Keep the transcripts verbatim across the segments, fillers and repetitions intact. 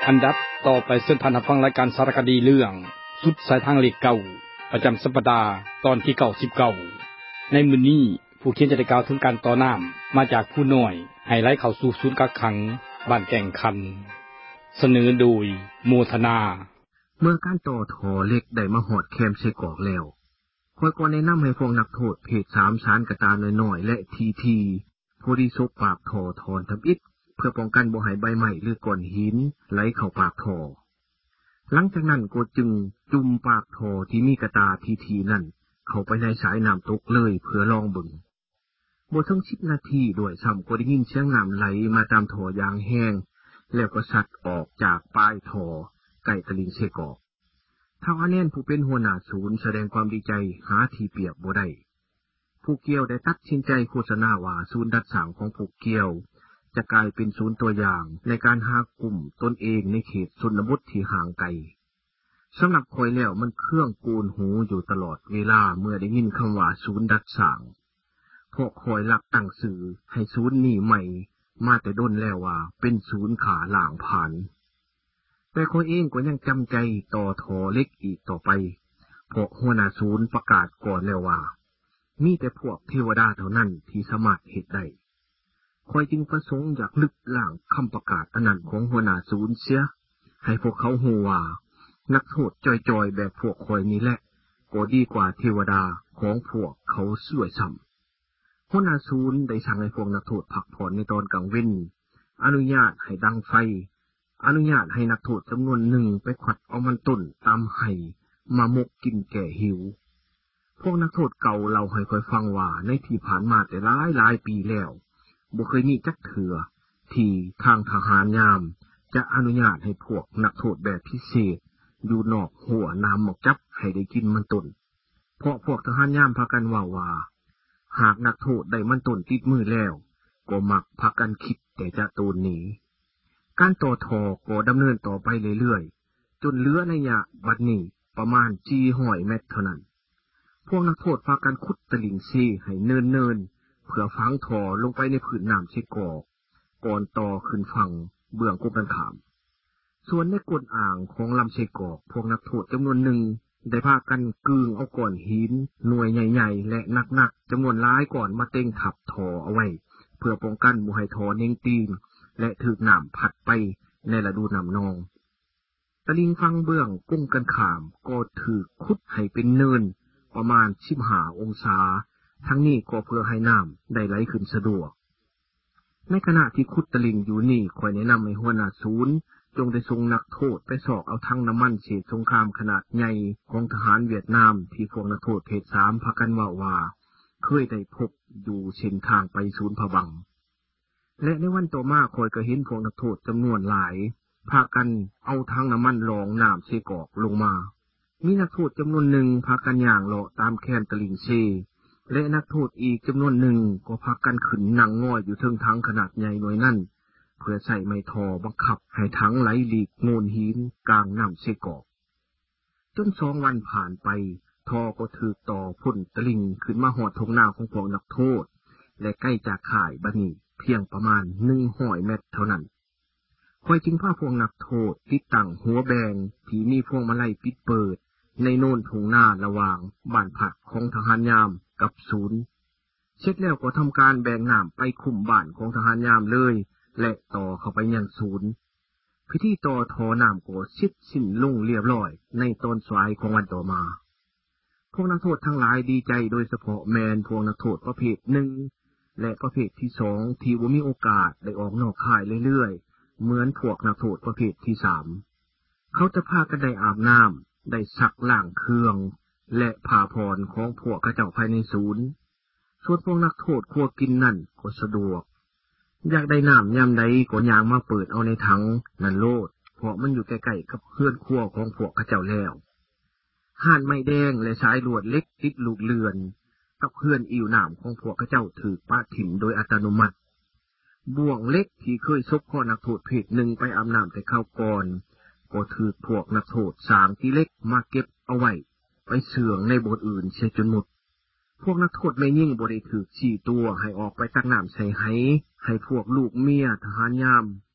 อันดับต่อไปเส้นทางรับฟังรายการสารคดีเรื่องสุดสายทางเลขเก่าประจำสัปดาห์ตอนที่เก้าสิบเก้าในมื้อนี้ผู้เขียนจะได้กล่าวถึงการต่อน้ำมาจากผู้น้อยให้ไหลเข้าสู่ศูนย์กักขังบ้านแก่งคันเสนอโดยโมทนาเมื่อการต่อทอเล็กได้มาหอดแคมป์ใส่กอกแล้วค่อยก็แนะนำให้พวกนักโทษเพศสามชั้นกระตาน้อยๆและทีทีผู้ที่ซกปากทอถอนทำอิฐเพื่อป้องกันบ่ให้ใบไม้หรือก้อนหินไหลเข้าปากทอหลังจากนั้นก็จึงจุ่มปากทอที่มีกระตาทีทีนั่นเข้าไปในสายน้ำตกเลยเพื่อลองเบิ่งบ่ถึงสิบนาทีด้วยซ้ำก็ได้ยินเสียงน้ำไหลมาตามทอยางแห้งแล้วก็ซัดออกจากปลายทอใกล้ตลิ่งเสกอกทางอาแนนผู้เป็นหัวหน้าศูนย์แสดงความดีใจหาที่เปรียบบ่ได้ผู้เกี่ยวได้ตัดสินใจโฆษณาว่าศูนย์ดัดสร้างของผู้เกี่ยวจะกลายเป็นศูนย์ตัวอย่างในการหากลุ่มตนเองในเขตชนบทที่ห่างไกลสำหรับคอยแล้วมันเครื่องกูนหูอยู่ตลอดเวลาเมื่อได้ยินคำว่าศูนย์ดัดสร้างเพราะคอยหลักตั้งสื่อให้ศูนย์นี้ใหม่มาแต่ด้นแล้วว่าเป็นศูนย์ขาหล่างผ่านแต่คอยเองก็ยังจำใจต่อทอเล็กอีกต่อไปเพราะหัวหน้าศูนย์ประกาศก่อนแล้วว่ามีแต่พวกเทวดาเท่านั้นที่สามารถเฮ็ดได้คอยจึงประสงค์อยากลึกล้างคำประกาศอันนั้นของหัวหน้าศูนย์เสียให้พวกเขาฮู้ว่านักโทษจอยๆแบบพวกคอยนี้แหละก็ดีกว่าเทวดาของพวกเขาสวยซ้ำหัวหน้าศูนย์ได้สั่งให้พวกนักโทษพักผ่อนในตอนกลางวันอนุญาตให้ดังไฟอนุญาตให้นักโทษจำนวนหนึ่งไปขวัดเอามันต้นตามไห้มามกกินแก่หิวพวกนักโทษเก่าเราให้คอยฟังว่าในที่ผ่านมาแต่หลายหลายปีแล้วบ่เคยมีจักเถื่อที่ทางทหารยามจะอนุญาตให้พวกนักโทษแบบพิเศษอยู่นอกหัวน้ำหมอกจับให้ได้กินมันต้นเพราะพวกทหารยามพากันว่าว่าหากนักโทษได้มันต้นติดมือแล้วก็มักพากันคิดแต่จะตูนหนีการต่อทอก็ดำเนินต่อไปเรื่อยๆจนเหลือระยะบัดนี้ประมาณสี่ร้อยเมตรเท่านั้นพวกนักโทษพากันขุดตลิ่งซีให้เนินๆเพื่อฝังทอลงไปในผืนน้ำเชกอกก่อนต่อขึ้นฝั่งเบื้องกุกันขามส่วนในก้นอ่างของลำเชกอกพวกนักโทษจำนวนหนึ่งได้พากันกึ่งเอาก้อนหินหน่วยใหญ่ๆและหนักๆจำนวนหลายก่อนมาเต็งทับทอเอาไว้เพื่อป้องกันบ่ให้ทอเน่งตีนและถูกน้ำพัดไปในฤดูน้ำนองตลิ่งฝั่งเบื้องกุ้งกันขามก็ถูกขุดให้เป็นเนินประมาณสิบห้าองศาทั้งนี้ก็เพื่อให้น้ำได้ไหลขึ้นสะดวกในขณะที่ขุดตลิ่งอยู่นี่คอยแนะนำให้หัวหน้าศูนย์จงได้ส่งนักโทษไปสอกเอาทั้งน้ำมันเศษสงครามขนาดใหญ่ของทหารเวียดนามที่พวกนักโทษเพศสามพากันว่าว่าเคยได้พบอยู่เส้นทางไปศูนย์ผวังและในวันต่อมาคอยก็เห็นพวกนักโทษจำนวนหลายพากันเอาทั้งน้ำมันรองน้ำเสกอกลงมามีนักโทษจำนวนหนึ่งพากันย่างเลาะตามแคมตลิ่งเซและนักโทษอีกจำนวนหนึ่งก็พากันขึ้นนั่งง่อยอยู่เทิงทั้งขนาดใหญ่หน่วยนั่นเพื่อใส่ไม้ทอบังคับให้ทั้งไหลหลีกโงนหินกลางน้ำเสกอกจนสองวันผ่านไปทอก็ถือต่อพุ่นตลิ่งขึ้นมาหอดทงนาของพวกนักโทษและใกล้จากข่ายบัดนี้เพียงประมาณหนึ่งร้อยเมตรเท่านั้นคอยจึงพาพวกนักโทษติดตั้งหัวแบงที่มีพวงมาลัยปิดเปิดในโน่นทุ่งนาระหว่างบ้านพักของทหารยามกับศูนย์เสร็จแล้วก็ทำการแบ่งน้ำไปคุมบ้านของทหารยามเลยและต่อเข้าไปยังศูนย์พิธีต่อทอน้ำก็เสร็จสิ้นลงเรียบร้อยในตอนสายของวันต่อมาพวกนักโทษทั้งหลายดีใจโดยเฉพาะแมนพวกนักโทษประเภทหนึ่งและประเภทที่สองที่ว่ามีโอกาสได้ออกนอกค่ายเรื่อยๆเหมือนพวกนักโทษประเภทที่สามเขาจะพากันได้อาบน้ำได้ซักล้างเครื่องและผ้าผ่อนของพวกกระเจ้าภายในศูนย์ส่วนพวกนักโทษครัวกินนั่นก็สะดวกอยากได้น้ำยามใดก็ย่างมาเปิดเอาในถังนั่นโลดเพราะมันอยู่ใกล้ๆกับเพื่อนครัวของพวกกระเจ้าแล้วห่านไม้แดงและสายลวดเล็กติดลูกเรือนกับเพื่อนอิ่วน้ำของพวกกระเจ้าถือป้าถิ่มโดยอัตโนมัติบ่วงเล็กที่เคยซบข้อนักโทษเพศหนึ่งไปอาบน้ำแต่เข้าก่อนก็ถือพวกนักโทษสามที่เล็กมาเก็บเอาไว้ไปเสื่องในโบสถ์อื่นเสียจนหมดพวกนักโทษไม่ยิ่งบริถือสี่ตัวให้ออกไปตักน้ำใส่ไหให้พวกลูกเมียทหารยาม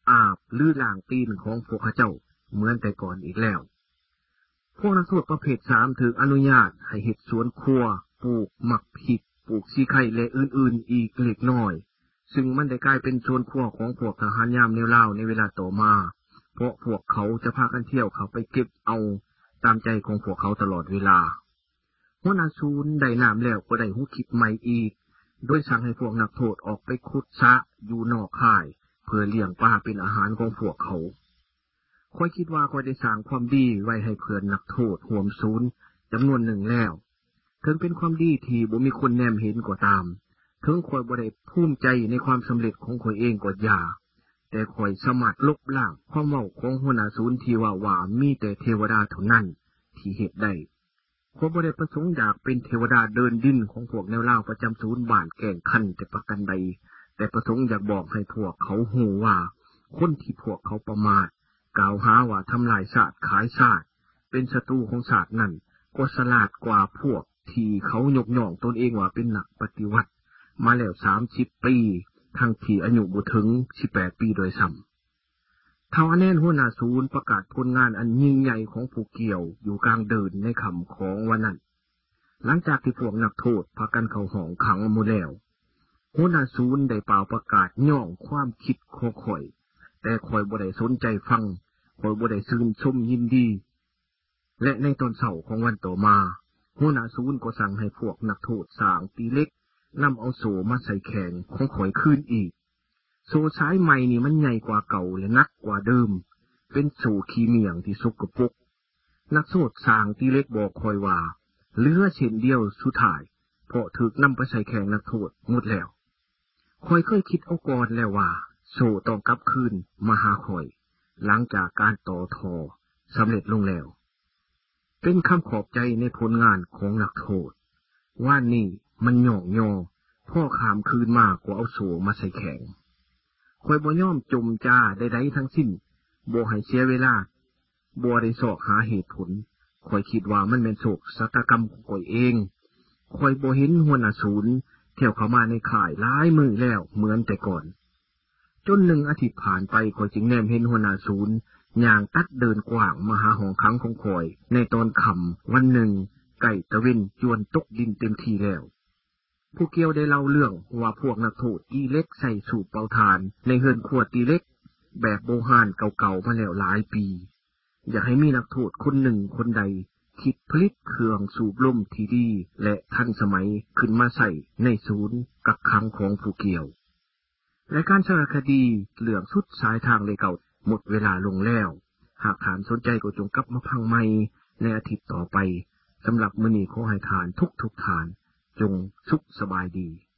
อาบหรือล้างตีนของพวกเขาเจ้าเหมือนแต่ก่อนอีกแล้วพวกนักโทษประเภทสามถูกอนุญาตให้เฮ็ดสวนครัวปลูกหมักพริกปลูกซีไข่และอื่นๆอีกเล็กน้อยซึ่งมันได้กลายเป็นสวนครัวของพวกทหารยามแนวลาวในเวลาต่อมาเพราะพวกเขาจะพากันเที่ยวเข้าไปเก็บเอาตามใจของพวกเขาตลอดเวลาหัวหน้าศูนย์ได้น้ำแล้วก็ได้หูคิดใหม่อีกโดยสั่งให้พวกนักโทษออกไปขุดสระอยู่นอกค่ายเพื่อเลี้ยงปลาเป็นอาหารของพวกเขาค่อยคิดว่าค่อยได้สร้างความดีไว้ให้เพื่อนนักโทษห่วมศูนย์จำนวนหนึ่งแล้วถึงเป็นความดีที่บ่มีคนแนมเห็นก็ตามถึงค่อยบ่ได้ภูมิใจในความสำเร็จของค่อยเองก็อย่าแต่ค่อยสามารถลบล้างความเว้าของหัวหน้าศูนย์ที่ว่าว่ามีแต่เทวดาเท่านั้นที่เฮ็ดได้ข้อยบ่ได้ประสงค์อยากเป็นเทวดาเดินดินของพวกแนวลาวประจำศูนย์บ้านแก่งคันแต่ประกันใดแต่ประสงค์อยากบอกให้พวกเขาฮู้ว่าคนที่พวกเขาประมาทกล่าวหาว่าทำลายชาติขายชาติเป็นศัตรูของชาตินั้นก็ฉลาดกว่าพวกที่เขายกย่องตนเองว่าเป็นนักปฏิวัติมาแล้วสามสิบปีทั้งที่อายุบ่ถึงสิบแปดปีโดยซ้ำท้าวอแนนหัวหน้าศูนย์ประกาศผลงานอันยิ่งใหญ่ของผู้เกี่ยวอยู่กลางเดินในค่ำของวันนั้นหลังจากที่พวกนักโทษพากันเข้าห้องขังหมดแล้วหัวหน้าศูนย์ได้เป่าประกาศย่องความคิดของข่อยแต่ข่อยบ่ได้สนใจฟังข่อยบ่ได้ชื่นชมยินดีและในตอนเช้าของวันต่อมาหัวหน้าศูนย์ก็สั่งให้พวกนักโทษสร้างตีเหล็กนำเอาโซ่มาใส่แขนของข่อยคืนอีกโซ่สายใหม่นี่มันใหญ่กว่าเก่าและหนักกว่าเดิมเป็นโซ่ขี้เมี่ยงที่สกปรกนักโทษสร้างตีเหล็กบอกข่อยว่าเหลือเส้นเดียวสุดท้ายเพราะถูกนำไปใส่แขนนักโทษหมดแล้วข่อยเคยคิดเอาก่อนแล้วว่าโซ่ต้องกลับคืนมาหาข่อยหลังจากการต่อทอสำเร็จลงแล้วเป็นคำขอบใจในผลงานของนักโทษว่านี่มันหย่องยอพ่อขามคืนมากกว่าเอาโซ่มาใส่แขนข่อยบ่ยอมจมจ้าใดๆทั้งสิ้นบ่ให้เสียเวลาบ่ได้สอกหาเหตุผลข่อยคิดว่ามันเป็นโศกชะตากรรมของข่อยเองข่อยบ่เห็นหัวหน้าศูนย์เที่ยวเข้ามาในข่ายหลายมื้อแล้วเหมือนแต่ก่อนจนหนึ่งอาทิตย์ผ่านไปข่อยจึงแนมเห็นหัวหน้าศูนย์ย่างตัดเดินกว้างมาหาห้องขังของข่อยในตอนค่ำวันหนึ่งใกล้ตะเวนจวนตกดินเต็มทีแล้วผู้เกี่ยวได้เล่าเรื่องว่าพวกนักโทษตีเล็กใส่สูบเป่าถ่านในเฮือนขวดตีเล็กแบบโบราณเก่าๆมาแล้วหลายปีอยากให้มีนักโทษคนหนึ่งคนใดคิดผลิตเครื่องสูบลมที่ดีและทันสมัยขึ้นมาใส่ในศูนย์กักขังของผู้เกี่ยวและการสารคดีเรื่องสุดสายทางเลยเก่าหมดเวลาลงแล้วหากฐานสนใจก็จงกลับมาพังใหม่ในอาทิตย์ต่อไปสำหรับมื้อนี้ขอให้ทานทุกทุกทานจงสุขสบายดี